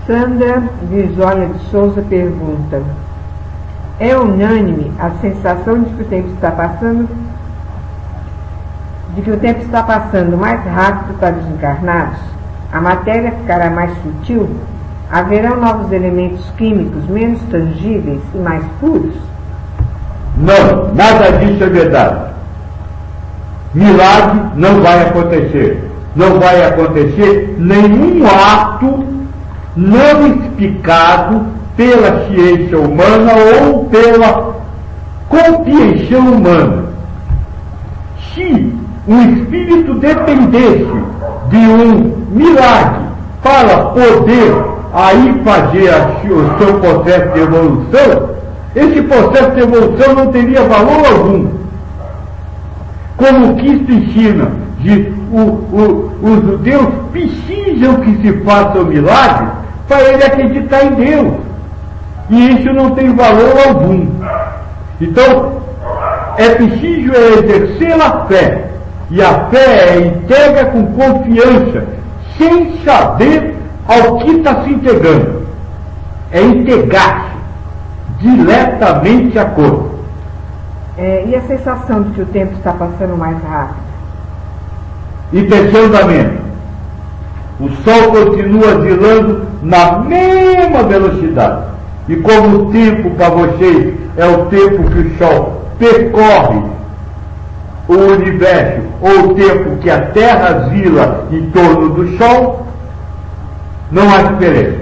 Sandra Grisola de Souza pergunta: é unânime a sensação de que o tempo está passando mais rápido para os encarnados? A matéria ficará mais sutil? Haverão novos elementos químicos menos tangíveis e mais puros? Não, nada disso é verdade. Milagre não vai acontecer. Não vai acontecer nenhum ato não explicado pela ciência humana ou pela compreensão humana. Se um espírito dependesse de um milagre para poder aí fazer o seu processo de evolução, esse processo de evolução não teria valor algum. Como Cristo ensina, os judeus precisam que se façam milagres para ele acreditar em Deus. E isso não tem valor algum. Então, é preciso exercer a fé. E a fé é entrega com confiança, sem saber ao que está se entregando. É entregar-se diretamente a corpo. E a sensação de que o tempo está passando mais rápido? E terceiro andamento. O Sol continua girando na mesma velocidade. E como o tempo para vocês é o tempo que o Sol percorre o universo, ou o tempo que a Terra gira em torno do Sol, não há diferença.